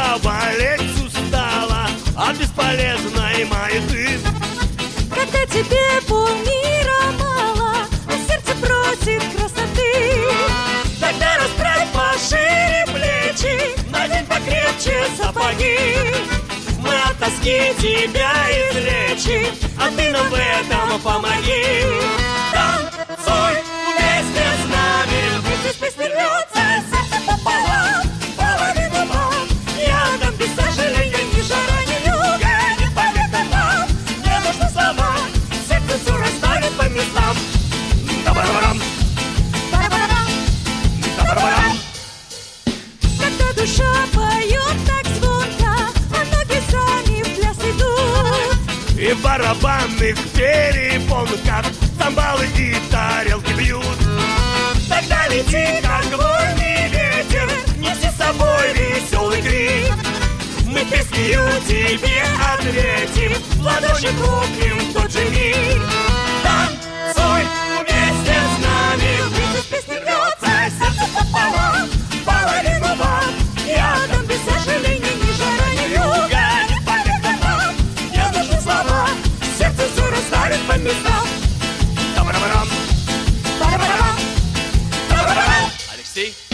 голова болеть устала от бесполезной маяты. Когда тебе полмира мало, а сердце просит красоты, Тогда расправь пошире плечи, надень покрепче сапоги. Мы от тоски тебя излечим, а ты нам в этом помоги. Танцуй вместе с нами, пусть песня рвется, сердце пополам, половину вам. Я там без сожаления ни жара, ни юга, ни победа нам. Мне нужны слова, сердце все расставит по местам. Та-ба-ба-рам, Ба-ба-ба. та-ба-ба-рам. Когда душа поет так звонко, а ноги сами в пляс идут, И в барабанных перепонках цимбалы и тарелки бьют. Тогда лети, как вольный ветер, неси с собой веселый крик. Мы песнею тебе ответим, в ладоши хлопнем в тот же миг. Танцуй вместе с нами, пусть песня рвется, сердце пополам, половину вам. Я там без сожаления ни жара, ни юга, ни победа нам. Мне нужны слова, сердце все расставит по местам. Та-ба-ба-рам, Ба-ба-ба. та-ба-ба-рам. Алексей